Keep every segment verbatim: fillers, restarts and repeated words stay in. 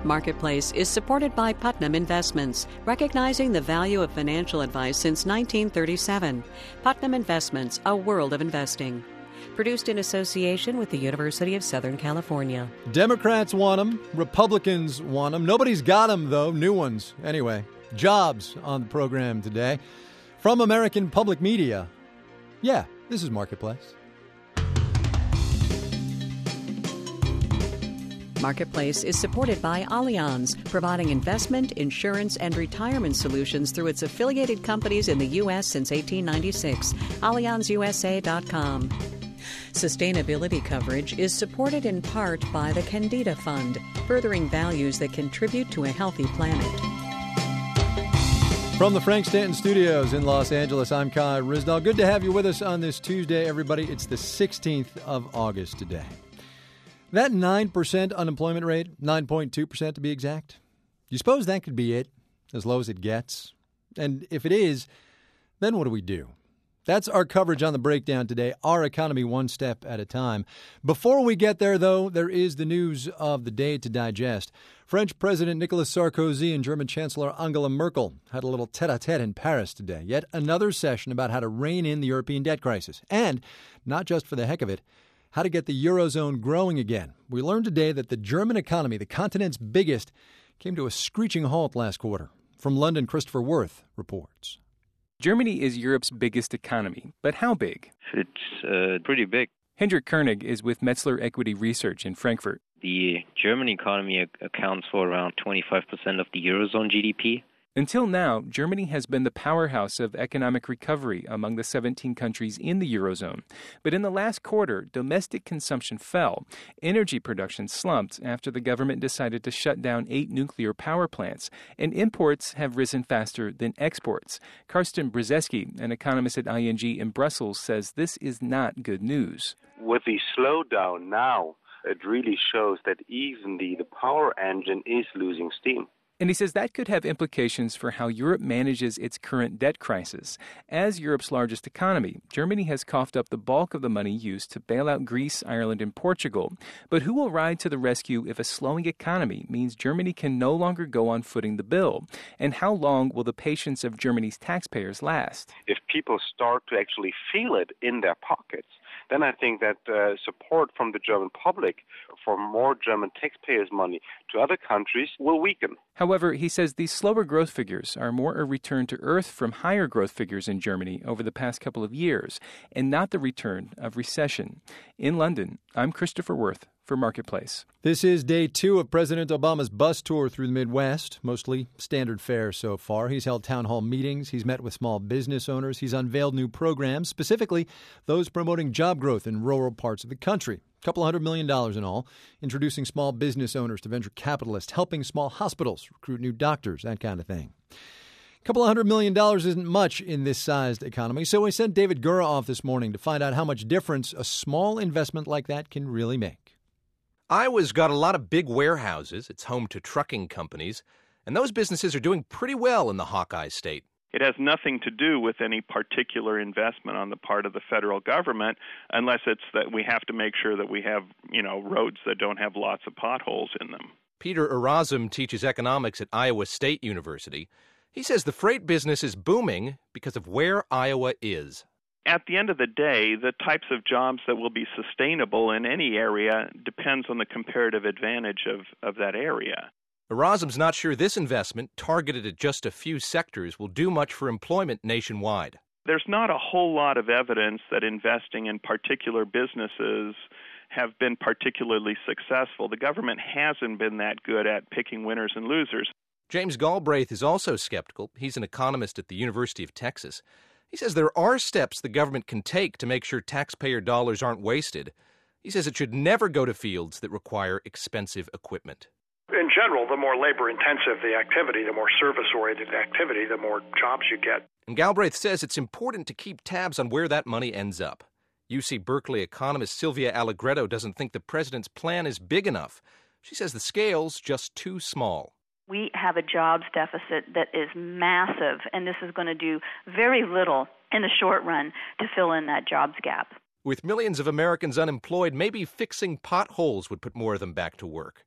Marketplace is supported by Putnam Investments, recognizing the value of financial advice since nineteen thirty-seven. Putnam Investments, a world of investing. Produced in association with the University of Southern California. Democrats want them. Republicans want them. Nobody's got them, though. New ones. Anyway, jobs on the program today. From American Public Media. Yeah, this is Marketplace. Marketplace is supported by Allianz, providing investment, insurance, and retirement solutions through its affiliated companies in the U S since eighteen ninety-six. Allianz U S A dot com. Sustainability coverage is supported in part by the Candida Fund, furthering values that contribute to a healthy planet. From the Frank Stanton Studios in Los Angeles, I'm Kai Ryssdal. Good to have you with us on this Tuesday, everybody. It's the sixteenth of August today. That nine percent unemployment rate, nine point two percent to be exact, you suppose that could be it, as low as it gets? And if it is, then what do we do? That's our coverage on the breakdown today, our economy one step at a time. Before we get there, though, there is the news of the day to digest. French President Nicolas Sarkozy and German Chancellor Angela Merkel had a little tete-a-tete in Paris today. Yet another session about how to rein in the European debt crisis. And, not just for the heck of it, how to get the Eurozone growing again. We learned today that the German economy, the continent's biggest, came to a screeching halt last quarter. From London, Christopher Worth reports. Germany is Europe's biggest economy, but how big? It's uh, pretty big. Hendrik Koenig is with Metzler Equity Research in Frankfurt. The German economy accounts for around twenty-five percent of the Eurozone G D P. Until now, Germany has been the powerhouse of economic recovery among the seventeen countries in the Eurozone. But in the last quarter, domestic consumption fell. Energy production slumped after the government decided to shut down eight nuclear power plants. And imports have risen faster than exports. Karsten Brzezinski, an economist at I N G in Brussels, says this is not good news. With the slowdown now, it really shows that even the, the power engine is losing steam. And he says that could have implications for how Europe manages its current debt crisis. As Europe's largest economy, Germany has coughed up the bulk of the money used to bail out Greece, Ireland, and Portugal. But who will ride to the rescue if a slowing economy means Germany can no longer go on footing the bill? And how long will the patience of Germany's taxpayers last? If people start to actually feel it in their pockets, then I think that uh, support from the German public for more German taxpayers' money to other countries will weaken. However, he says these slower growth figures are more a return to earth from higher growth figures in Germany over the past couple of years, and not the return of recession. In London, I'm Christopher Worth for Marketplace. This is day two of President Obama's bus tour through the Midwest, mostly standard fare so far. He's held town hall meetings. He's met with small business owners. He's unveiled new programs, specifically those promoting job growth in rural parts of the country. A couple hundred million dollars in all, introducing small business owners to venture capitalists, helping small hospitals recruit new doctors, that kind of thing. A couple of hundred million dollars isn't much in this sized economy, so we sent David Gura off this morning to find out how much difference a small investment like that can really make. Iowa's got a lot of big warehouses. It's home to trucking companies, and those businesses are doing pretty well in the Hawkeye State. It has nothing to do with any particular investment on the part of the federal government, unless it's that we have to make sure that we have, you know, roads that don't have lots of potholes in them. Peter Erasm teaches economics at Iowa State University. He says the freight business is booming because of where Iowa is. At the end of the day, the types of jobs that will be sustainable in any area depends on the comparative advantage of, of that area. Erasm's not sure this investment, targeted at just a few sectors, will do much for employment nationwide. There's not a whole lot of evidence that investing in particular businesses have been particularly successful. The government hasn't been that good at picking winners and losers. James Galbraith is also skeptical. He's an economist at the University of Texas. He says there are steps the government can take to make sure taxpayer dollars aren't wasted. He says it should never go to fields that require expensive equipment. In general, the more labor-intensive the activity, the more service-oriented activity, the more jobs you get. And Galbraith says it's important to keep tabs on where that money ends up. U C Berkeley economist Sylvia Allegretto doesn't think the president's plan is big enough. She says the scale's just too small. We have a jobs deficit that is massive, and this is going to do very little in the short run to fill in that jobs gap. With millions of Americans unemployed, maybe fixing potholes would put more of them back to work.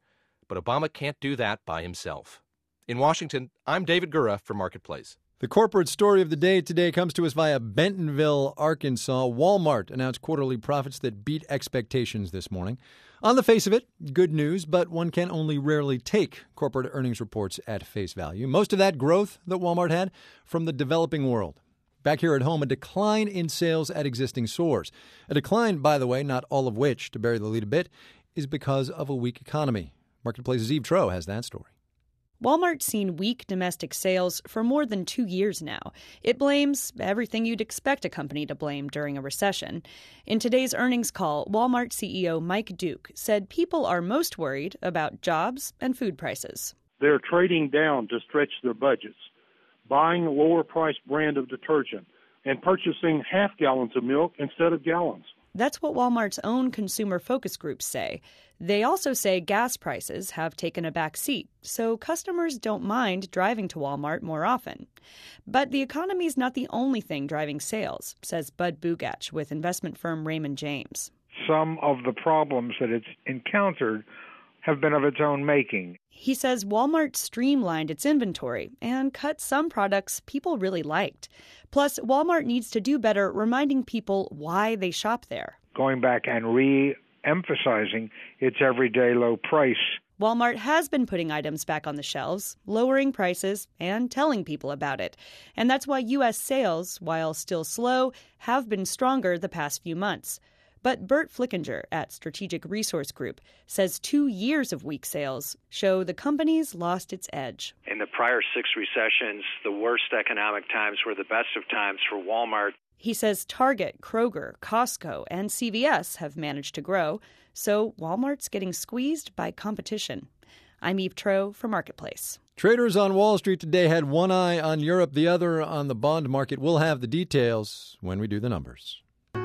But Obama can't do that by himself. In Washington, I'm David Gura for Marketplace. The corporate story of the day today comes to us via Bentonville, Arkansas. Walmart announced quarterly profits that beat expectations this morning. On the face of it, good news, but one can only rarely take corporate earnings reports at face value. Most of that growth that Walmart had from the developing world. Back here at home, a decline in sales at existing stores. A decline, by the way, not all of which, to bury the lead a bit, is because of a weak economy. Marketplace's Eve Troeh has that story. Walmart's seen weak domestic sales for more than two years now. It blames everything you'd expect a company to blame during a recession. In today's earnings call, Walmart C E O Mike Duke said people are most worried about jobs and food prices. They're trading down to stretch their budgets, buying a lower-priced brand of detergent, and purchasing half gallons of milk instead of gallons. That's what Walmart's own consumer focus groups say. They also say gas prices have taken a back seat, so customers don't mind driving to Walmart more often. But the economy's not the only thing driving sales, says Bud Bugach with investment firm Raymond James. Some of the problems that it's encountered have been of its own making. He says Walmart streamlined its inventory and cut some products people really liked. Plus, Walmart needs to do better reminding people why they shop there. Going back and re-emphasizing its everyday low price. Walmart has been putting items back on the shelves, lowering prices, and telling people about it. And that's why U S sales, while still slow, have been stronger the past few months. But Bert Flickinger at Strategic Resource Group says two years of weak sales show the company's lost its edge. In the prior six recessions, the worst economic times were the best of times for Walmart. He says Target, Kroger, Costco, and C V S have managed to grow, so Walmart's getting squeezed by competition. I'm Eve Troeh for Marketplace. Traders on Wall Street today had one eye on Europe, the other on the bond market. We'll have the details when we do the numbers.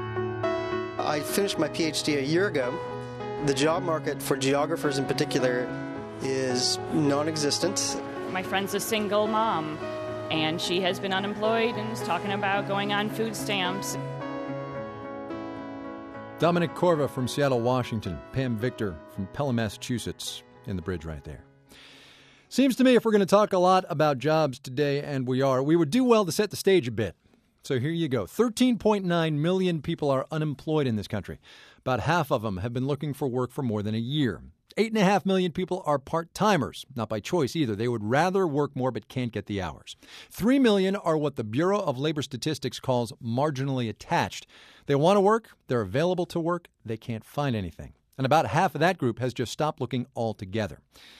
I finished my P H D a year ago. The job market for geographers in particular is non-existent. My friend's a single mom, and she has been unemployed and is talking about going on food stamps. Dominic Corva from Seattle, Washington. Pam Victor from Pelham, Massachusetts, in the bridge right there. Seems to me if we're going to talk a lot about jobs today, and we are, we would do well to set the stage a bit. So here you go. thirteen point nine million people are unemployed in this country. About half of them have been looking for work for more than a year. Eight and a half million people are part-timers, not by choice either. They would rather work more but can't get the hours. Three million are what the Bureau of Labor Statistics calls marginally attached. They want to work, they're available to work, they can't find anything. And about half of that group has just stopped looking altogether.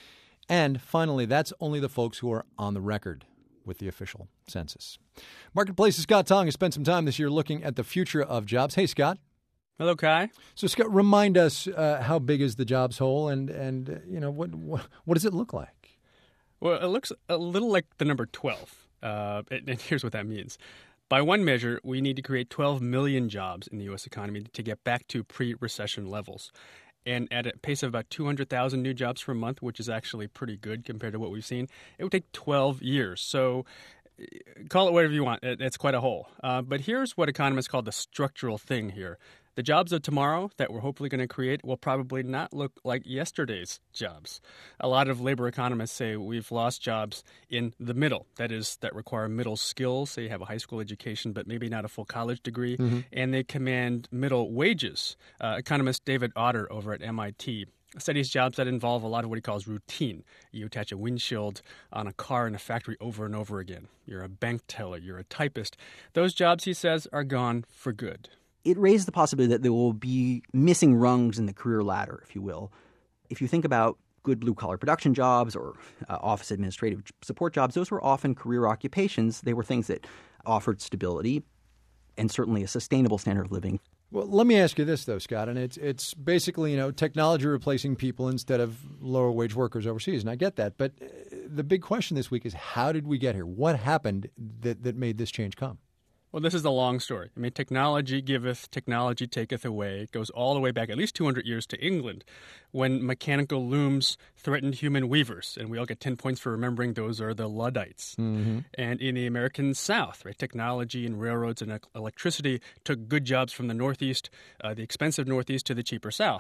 And finally, that's only the folks who are on the record with the official census. Marketplace's Scott Tong has spent some time this year looking at the future of jobs. Hey, Scott. Hello, Kai. So, Scott, remind us uh, how big is the jobs hole, and and uh, you know what, what what does it look like? Well, it looks a little like the number twelve, uh, and, and here's what that means. By one measure, we need to create twelve million jobs in the U S economy to get back to pre-recession levels. And at a pace of about two hundred thousand new jobs per month, which is actually pretty good compared to what we've seen, it would take twelve years. So call it whatever you want. It's quite a hole. Uh, but here's what economists call the structural thing here. The jobs of tomorrow that we're hopefully going to create will probably not look like yesterday's jobs. A lot of labor economists say we've lost jobs in the middle, that is, that require middle skills, say you have a high school education but maybe not a full college degree, mm-hmm. and they command middle wages. Uh, economist David Otter over at M I T studies jobs that involve a lot of what he calls routine. You attach a windshield on a car in a factory over and over again. You're a bank teller, you're a typist. Those jobs, he says, are gone for good. It raised the possibility that there will be missing rungs in the career ladder, if you will. If you think about good blue-collar production jobs or uh, office administrative support jobs, those were often career occupations. They were things that offered stability and certainly a sustainable standard of living. Well, let me ask you this, though, Scott, and it's it's basically, you know, technology replacing people instead of lower-wage workers overseas, and I get that. But the big question this week is, how did we get here? What happened that, that made this change come? Well, this is a long story. I mean, technology giveth, technology taketh away. It goes all the way back at least two hundred years to England when mechanical looms threatened human weavers. And we all get ten points for remembering those are the Luddites. Mm-hmm. And in the American South, right, technology and railroads and electricity took good jobs from the Northeast, uh, the expensive Northeast, to the cheaper South.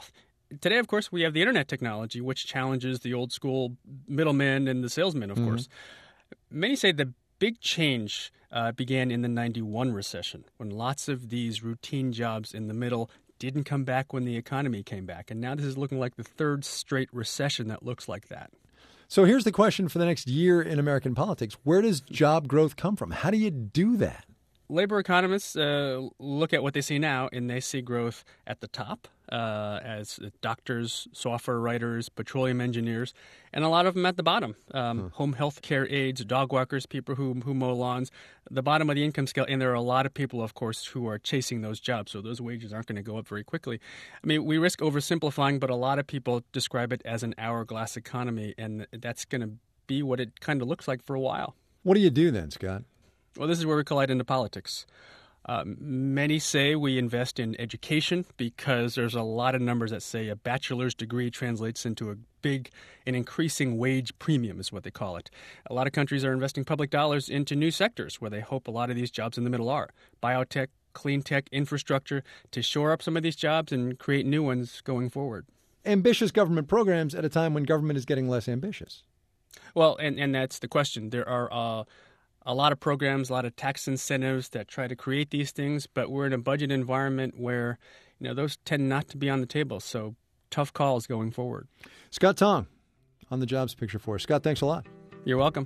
Today, of course, we have the internet technology, which challenges the old school middlemen and the salesmen, of mm-hmm. course. Many say the big change uh, began in the ninety-one recession, when lots of these routine jobs in the middle didn't come back when the economy came back. And now this is looking like the third straight recession that looks like that. So here's the question for the next year in American politics. Where does job growth come from? How do you do that? Labor economists uh, look at what they see now, and they see growth at the top uh, as doctors, software writers, petroleum engineers, and a lot of them at the bottom. Um, hmm. Home health care aides, dog walkers, people who, who mow lawns, the bottom of the income scale. And there are a lot of people, of course, who are chasing those jobs, so those wages aren't going to go up very quickly. I mean, we risk oversimplifying, but a lot of people describe it as an hourglass economy, and that's going to be what it kind of looks like for a while. What do you do then, Scott? Well, this is where we collide into politics. Uh, many say we invest in education because there's a lot of numbers that say a bachelor's degree translates into a big and increasing wage premium is what they call it. A lot of countries are investing public dollars into new sectors where they hope a lot of these jobs in the middle are. Biotech, clean tech, infrastructure to shore up some of these jobs and create new ones going forward. Ambitious government programs at a time when government is getting less ambitious. Well, and, and that's the question. There are uh, a lot of programs, a lot of tax incentives that try to create these things, but we're in a budget environment where, you know, those tend not to be on the table. So tough calls going forward. Scott Tong on the jobs picture for us. Scott, thanks a lot. You're welcome.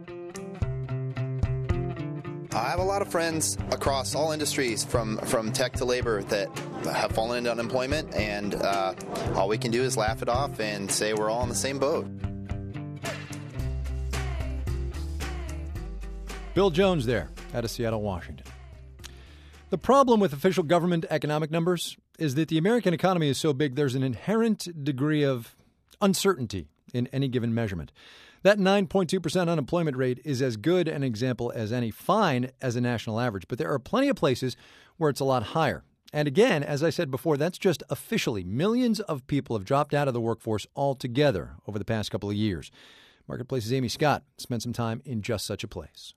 I have a lot of friends across all industries, from, from tech to labor, that have fallen into unemployment, and uh, all we can do is laugh it off and say we're all in the same boat. Bill Jones there out of Seattle, Washington. The problem with official government economic numbers is that the American economy is so big there's an inherent degree of uncertainty in any given measurement. That nine point two percent unemployment rate is as good an example as any, fine as a national average, but there are plenty of places where it's a lot higher. And again, as I said before, that's just officially. Millions of people have dropped out of the workforce altogether over the past couple of years. Marketplace's Amy Scott spent some time in just such a place.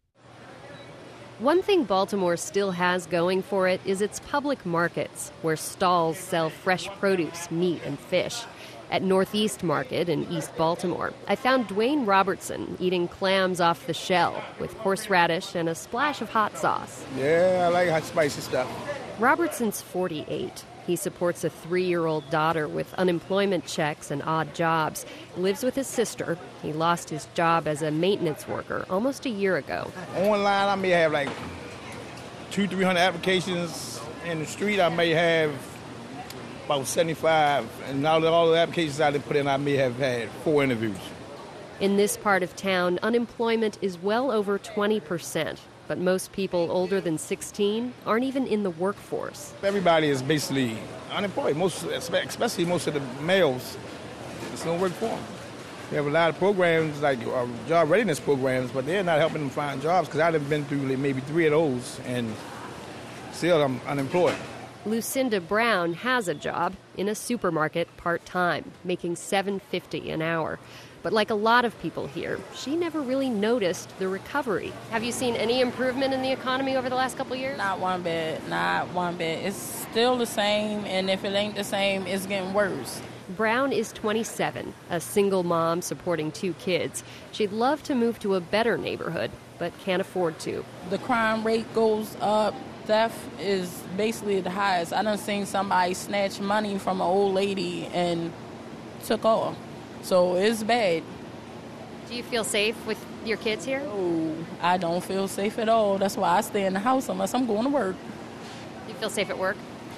One thing Baltimore still has going for it is its public markets, where stalls sell fresh produce, meat, and fish. At Northeast Market in East Baltimore, I found Dwayne Robertson eating clams off the shell with horseradish and a splash of hot sauce. Yeah, I like hot spicy stuff. Robertson's forty-eight. He supports a three-year-old daughter with unemployment checks and odd jobs. Lives with his sister. He lost his job as a maintenance worker almost a year ago. Online, I may have like two, three hundred applications. In the street, I may have about seventy-five. And out of all the applications I did put in, I may have had four interviews. In this part of town, unemployment is well over twenty percent. But most people older than sixteen aren't even in the workforce. Everybody is basically unemployed, most, especially most of the males. There's no work for them. We have a lot of programs, like uh, job readiness programs, but they're not helping them find jobs, because I've been through like maybe three of those, and still I'm unemployed. Lucinda Brown has a job in a supermarket part-time, making seven dollars and fifty cents an hour. But like a lot of people here, she never really noticed the recovery. Have you seen any improvement in the economy over the last couple of years? Not one bit, not one bit. It's still the same, and if it ain't the same, it's getting worse. Brown is twenty-seven, a single mom supporting two kids. She'd love to move to a better neighborhood, but can't afford to. The crime rate goes up. Theft is basically the highest. I done seen somebody snatch money from an old lady and took off. So it's bad. Do you feel safe with your kids here? Oh, I don't feel safe at all. That's why I stay in the house unless I'm going to work. Do you feel safe at work?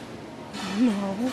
No.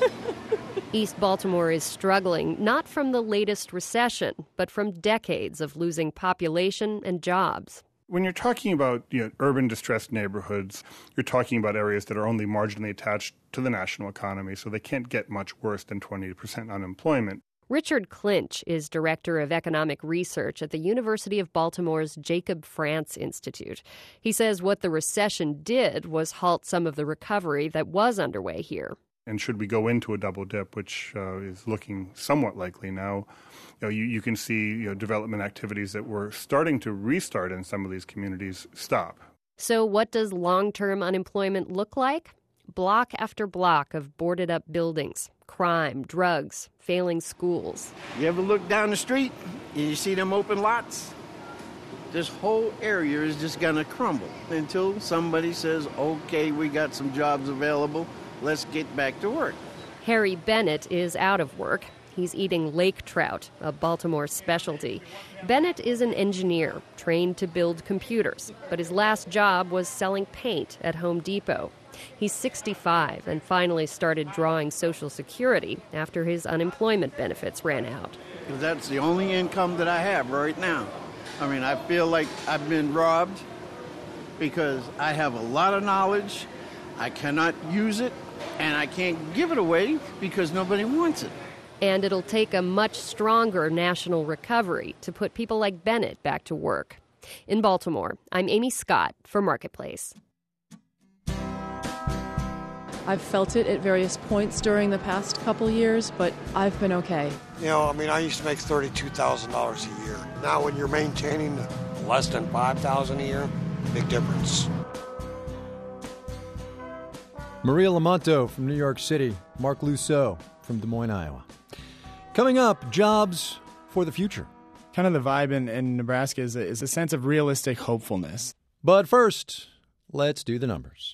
East Baltimore is struggling, not from the latest recession, but from decades of losing population and jobs. When you're talking about you know, urban distressed neighborhoods, you're talking about areas that are only marginally attached to the national economy, so they can't get much worse than twenty percent unemployment. Richard Clinch is Director of Economic Research at the University of Baltimore's Jacob France Institute. He says what the recession did was halt some of the recovery that was underway here. And should we go into a double dip, which uh, is looking somewhat likely now, you know, you, you can see you know, development activities that were starting to restart in some of these communities stop. So what does long-term unemployment look like? block after block of boarded-up buildings, crime, drugs, failing schools. You ever look down the street and you see them open lots? This whole area is just going to crumble until somebody says, okay, we got some jobs available, let's get back to work. Harry Bennett is out of work. He's eating lake trout, a Baltimore specialty. Bennett is an engineer trained to build computers, but his last job was selling paint at Home Depot. He's sixty-five and finally started drawing Social Security after his unemployment benefits ran out. Because that's the only income that I have right now. I mean, I feel like I've been robbed because I have a lot of knowledge, I cannot use it, and I can't give it away because nobody wants it. And it'll take a much stronger national recovery to put people like Bennett back to work. In Baltimore, I'm Amy Scott for Marketplace. I've felt it at various points during the past couple years, but I've been okay. You know, I mean, I used to make thirty-two thousand dollars a year. Now when you're maintaining less than five thousand dollars a year, big difference. Maria Lamonto from New York City, Mark Lusso from Des Moines, Iowa. Coming up, jobs for the future. Kind of the vibe in, in Nebraska is a, is a sense of realistic hopefulness. But first, let's do the numbers.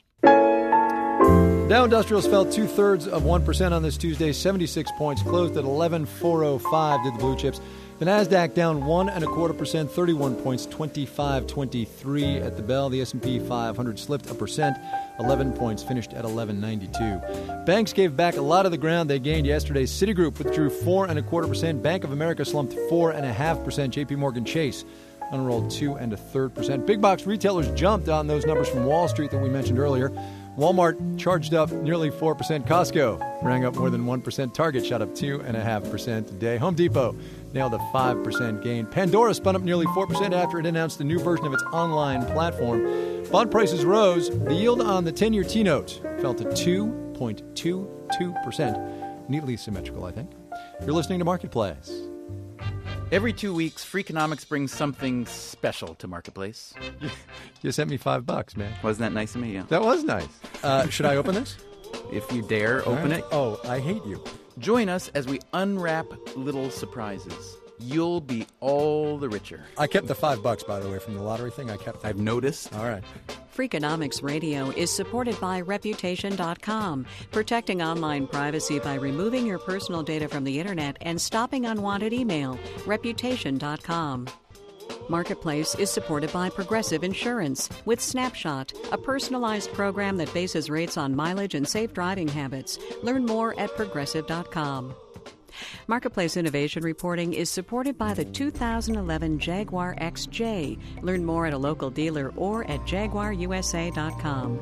Dow Industrials fell two-thirds of one percent on this Tuesday, seventy-six points, closed at eleven four oh five, did the blue chips. The Nasdaq down one and a quarter percent, thirty-one points, twenty-five twenty-three at the bell. The S and P five hundred slipped a percent, eleven points, finished at eleven ninety-two. Banks gave back a lot of the ground they gained yesterday. Citigroup withdrew four and a quarter percent. Bank of America slumped four and a half percent. J P Morgan Chase unrolled two and a third percent. Big box retailers jumped on those numbers from Wall Street that we mentioned earlier. Walmart charged up nearly four percent. Costco rang up more than one percent. Target shot up two point five percent today. Home Depot nailed a five percent gain. Pandora spun up nearly four percent after it announced a new version of its online platform. Bond prices rose. The yield on the ten-year T-note fell to two point two two percent. Neatly symmetrical, I think. You're listening to Marketplace. Every two weeks, Freakonomics brings something special to Marketplace. You sent me five bucks, man. Wasn't that nice of me? Yeah. That was nice. Uh, should I open this? If you dare, open right. it. Oh, I hate you. Join us as we unwrap little surprises. You'll be all the richer. I kept the five bucks, by the way, from the lottery thing. I kept that. I've noticed. All right. Freakonomics Radio is supported by Reputation dot com, protecting online privacy by removing your personal data from the internet and stopping unwanted email. Reputation dot com. Marketplace is supported by Progressive Insurance with Snapshot, a personalized program that bases rates on mileage and safe driving habits. Learn more at Progressive dot com. Marketplace Innovation Reporting is supported by the two thousand eleven Jaguar X J. Learn more at a local dealer or at Jaguar U S A dot com.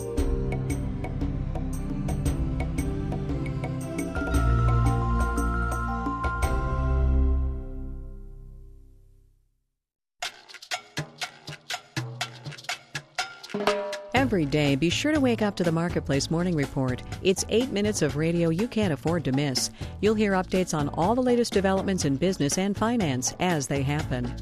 Every day, be sure to wake up to the Marketplace Morning Report. It's eight minutes of radio you can't afford to miss. You'll hear updates on all the latest developments in business and finance as they happen.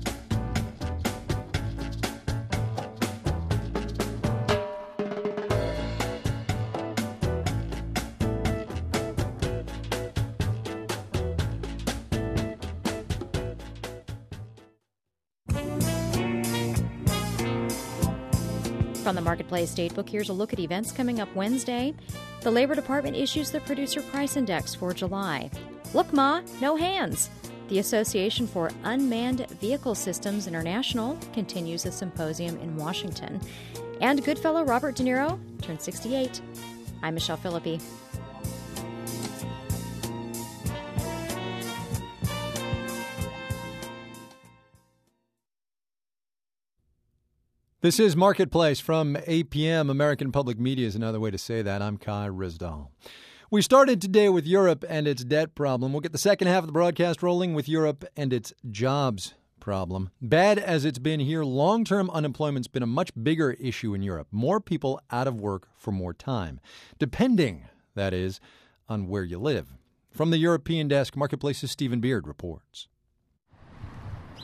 From the Marketplace Datebook, here's a look at events coming up Wednesday. The Labor Department issues the Producer Price Index for July. Look, Ma, no hands. The Association for Unmanned Vehicle Systems International continues a symposium in Washington. And Goodfellow Robert De Niro turned sixty-eight. I'm Michelle Philippi. This is Marketplace from A P M. American Public Media is another way to say that. I'm Kai Rizdal. We started today with Europe and its debt problem. We'll get the second half of the broadcast rolling with Europe and its jobs problem. Bad as it's been here, long-term unemployment's been a much bigger issue in Europe. More people out of work for more time, depending, that is, on where you live. From the European desk, Marketplace's Stephen Beard reports.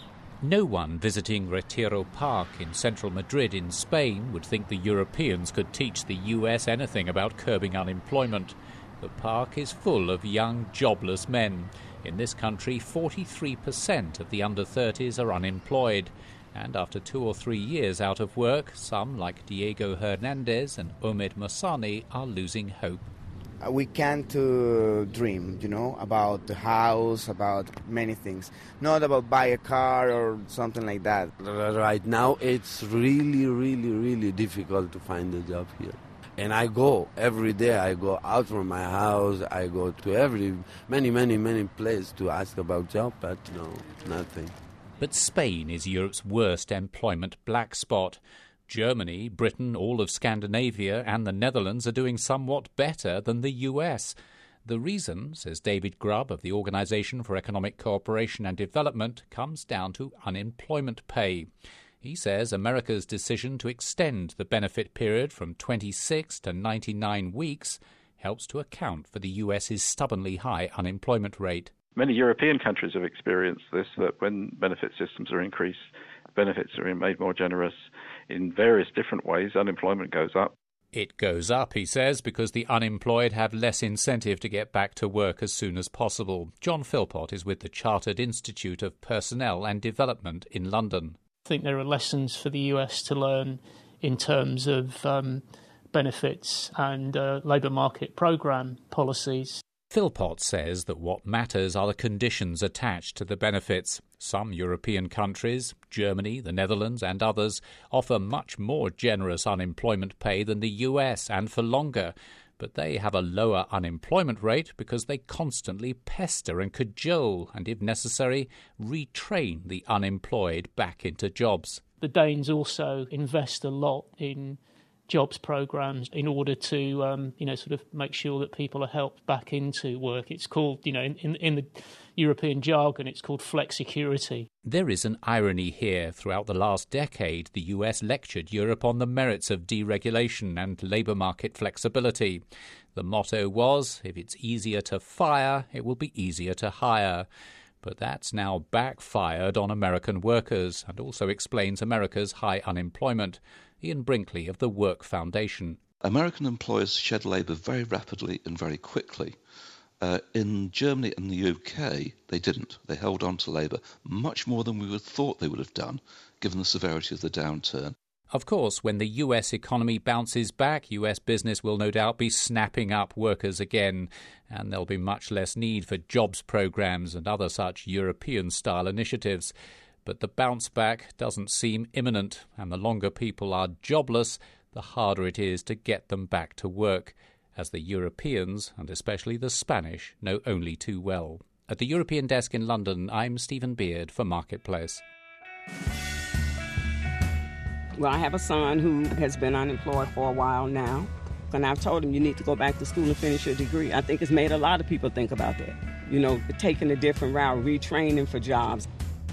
No one visiting Retiro Park in central Madrid in Spain would think the Europeans could teach the U S anything about curbing unemployment. The park is full of young, jobless men. In this country, forty-three percent of the under thirties are unemployed. And after two or three years out of work, some, like Diego Hernandez and Omed Masani, are losing hope. We can't uh, dream, you know, about the house, about many things. Not about buy a car or something like that. Right now, it's really, really, really difficult to find a job here. And I go every day. I go out from my house. I go to every, many, many, many places to ask about job, but no, nothing. But Spain is Europe's worst employment black spot. Germany, Britain, all of Scandinavia and the Netherlands are doing somewhat better than the U S. The reason, says David Grubb of the Organisation for Economic Cooperation and Development, comes down to unemployment pay. He says America's decision to extend the benefit period from twenty-six to ninety-nine weeks helps to account for the U S's stubbornly high unemployment rate. Many European countries have experienced this, that when benefit systems are increased, benefits are made more generous in various different ways, unemployment goes up. It goes up, he says, because the unemployed have less incentive to get back to work as soon as possible. John Philpott is with the Chartered Institute of Personnel and Development in London. I think there are lessons for the U S to learn in terms of um, benefits and uh, labour market programme policies. Philpott says that what matters are the conditions attached to the benefits. Some European countries, Germany, the Netherlands and others, offer much more generous unemployment pay than the U S and for longer. But they have a lower unemployment rate because they constantly pester and cajole and, if necessary, retrain the unemployed back into jobs. The Danes also invest a lot in jobs programmes in order to, um, you know, sort of make sure that people are helped back into work. It's called, you know, in, in, in the European jargon, it's called flexicurity. There is an irony here. Throughout the last decade, the U S lectured Europe on the merits of deregulation and labour market flexibility. The motto was, if it's easier to fire, it will be easier to hire. But that's now backfired on American workers and also explains America's high unemployment. Ian Brinkley of the Work Foundation. American employers shed labour very rapidly and very quickly. Uh, in Germany and the U K, they didn't. They held on to labour much more than we would have thought they would have done, given the severity of the downturn. Of course, when the U S economy bounces back, U S business will no doubt be snapping up workers again, and there'll be much less need for jobs programmes and other such European-style initiatives. But the bounce back doesn't seem imminent, and the longer people are jobless, the harder it is to get them back to work, as the Europeans, and especially the Spanish, know only too well. At the European Desk in London, I'm Stephen Beard for Marketplace. Well, I have a son who has been unemployed for a while now, and I've told him you need to go back to school and finish your degree. I think it's made a lot of people think about that. You know, taking a different route, retraining for jobs.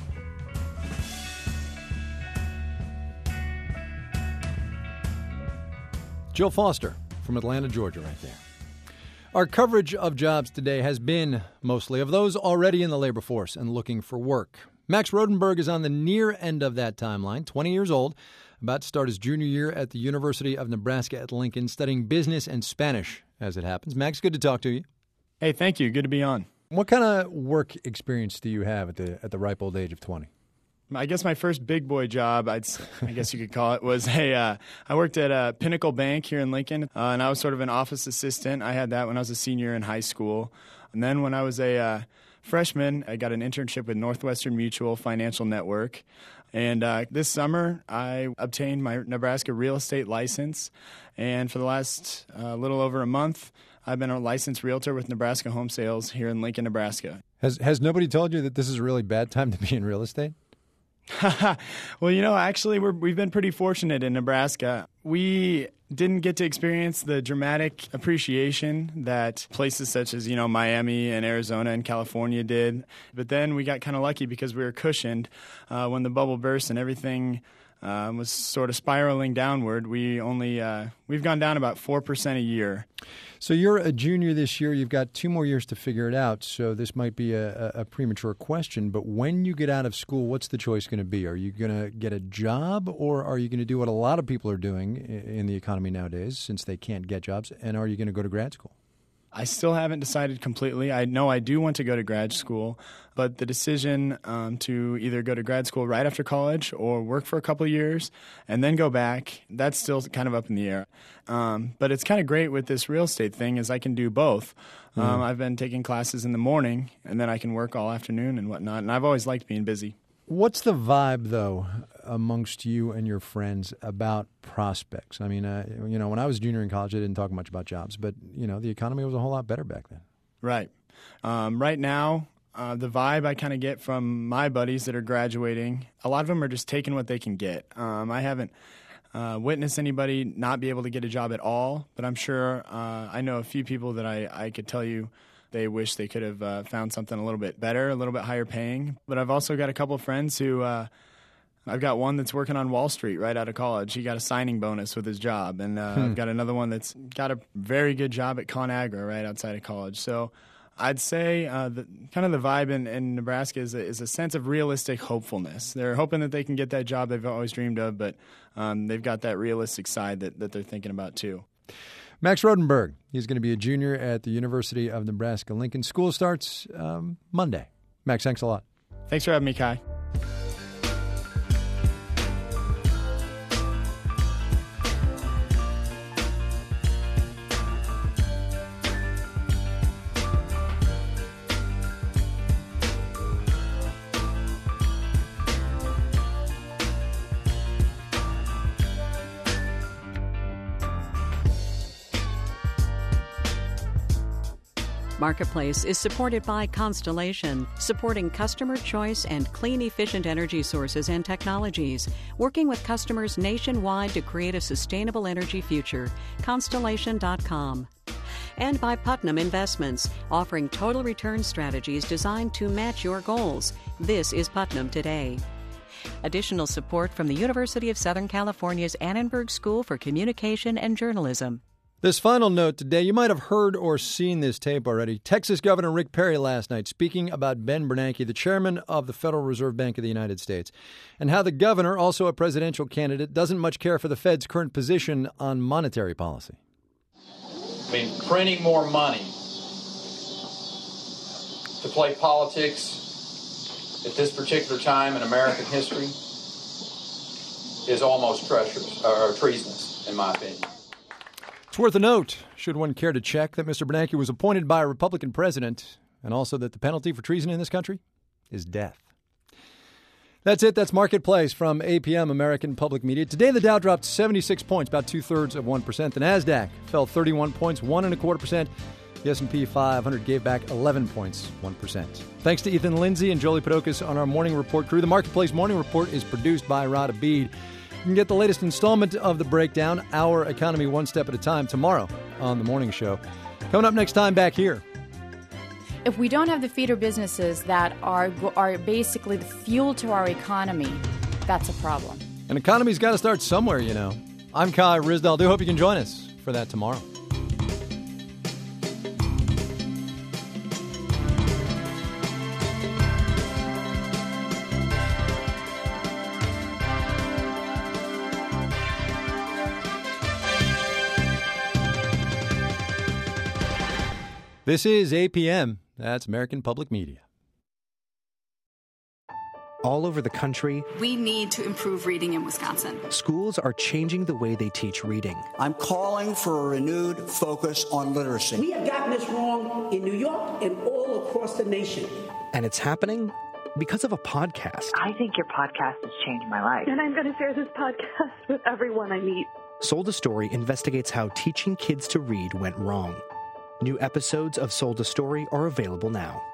Jill Foster from Atlanta, Georgia, right there. Our coverage of jobs today has been mostly of those already in the labor force and looking for work. Max Rodenberg is on the near end of that timeline, twenty years old, about to start his junior year at the University of Nebraska at Lincoln, studying business and Spanish, as it happens. Max, good to talk to you. Hey, thank you. Good to be on. What kind of work experience do you have at the at the ripe old age of twenty? I guess my first big boy job, I'd, I guess you could call it, was a, uh, I worked at a Pinnacle Bank here in Lincoln, uh, and I was sort of an office assistant. I had that when I was a senior in high school. And then when I was a uh, freshman, I got an internship with Northwestern Mutual Financial Network. And uh, this summer, I obtained my Nebraska real estate license. And for the last uh, little over a month, I've been a licensed realtor with Nebraska Home Sales here in Lincoln, Nebraska. Has Has nobody told you that this is a really bad time to be in real estate? Well, you know, actually, we're, we've been pretty fortunate in Nebraska. We didn't get to experience the dramatic appreciation that places such as, you know, Miami and Arizona and California did. But then we got kind of lucky because we were cushioned uh, when the bubble burst and everything uh, was sort of spiraling downward. We only uh, we've gone down about four percent a year. So you're a junior this year. You've got two more years to figure it out. So this might be a, a premature question, but when you get out of school, what's the choice going to be? Are you going to get a job, or are you going to do what a lot of people are doing in the economy nowadays since they can't get jobs, and are you going to go to grad school? I still haven't decided completely. I know I do want to go to grad school, but the decision um, to either go to grad school right after college or work for a couple of years and then go back, that's still kind of up in the air. Um, but it's kind of great with this real estate thing is I can do both. Um, mm. I've been taking classes in the morning, and then I can work all afternoon and whatnot, and I've always liked being busy. What's the vibe, though, amongst you and your friends about prospects? I mean, uh, you know, when I was a junior in college, I didn't talk much about jobs, but, you know, the economy was a whole lot better back then. Right. Um, right now, uh, the vibe I kind of get from my buddies that are graduating, a lot of them are just taking what they can get. Um, I haven't uh, witnessed anybody not be able to get a job at all, but I'm sure uh, I know a few people that I, I could tell you they wish they could have uh, found something a little bit better, a little bit higher paying. But I've also got a couple of friends who uh, I've got one that's working on Wall Street right out of college. He got a signing bonus with his job. And uh, hmm. I've got another one that's got a very good job at ConAgra right outside of college. So I'd say uh, the, kind of the vibe in, in Nebraska is a, is a sense of realistic hopefulness. They're hoping that they can get that job they've always dreamed of, but um, they've got that realistic side that, that they're thinking about too. Max Rodenberg, he's going to be a junior at the University of Nebraska-Lincoln. School starts um, Monday. Max, thanks a lot. Thanks for having me, Kai. Marketplace is supported by Constellation, supporting customer choice and clean, efficient energy sources and technologies, working with customers nationwide to create a sustainable energy future. Constellation dot com. And by Putnam Investments, offering total return strategies designed to match your goals. This is Putnam Today. Additional support from the University of Southern California's Annenberg School for Communication and Journalism. This final note today, you might have heard or seen this tape already. Texas Governor Rick Perry last night speaking about Ben Bernanke, the chairman of the Federal Reserve Bank of the United States, and how the governor, also a presidential candidate, doesn't much care for the Fed's current position on monetary policy. I mean, printing more money to play politics at this particular time in American history is almost treacherous, or treasonous, in my opinion. It's worth a note, should one care to check, that Mister Bernanke was appointed by a Republican president, and also that the penalty for treason in this country is death. That's it. That's Marketplace from A P M, American Public Media. Today, the Dow dropped seventy-six points, about two-thirds of one percent. The NASDAQ fell thirty-one points, one and a quarter percent. The S and P five hundred gave back eleven points, one percent. Thanks to Ethan Lindsay and Jolie Podokis on our Morning Report crew. The Marketplace Morning Report is produced by Rod Abid. You can get the latest installment of The Breakdown, Our Economy One Step at a Time, tomorrow on The Morning Show. Coming up next time back here. If we don't have the feeder businesses that are are basically the fuel to our economy, that's a problem. An economy's got to start somewhere, you know. I'm Kai Ryssdal. Do hope you can join us for that tomorrow. This is A P M. That's American Public Media. All over the country, we need to improve reading in Wisconsin. Schools are changing the way they teach reading. I'm calling for a renewed focus on literacy. We have gotten this wrong in New York and all across the nation. And it's happening because of a podcast. I think your podcast has changed my life. And I'm going to share this podcast with everyone I meet. Sold a Story investigates how teaching kids to read went wrong. New episodes of Sold a Story are available now.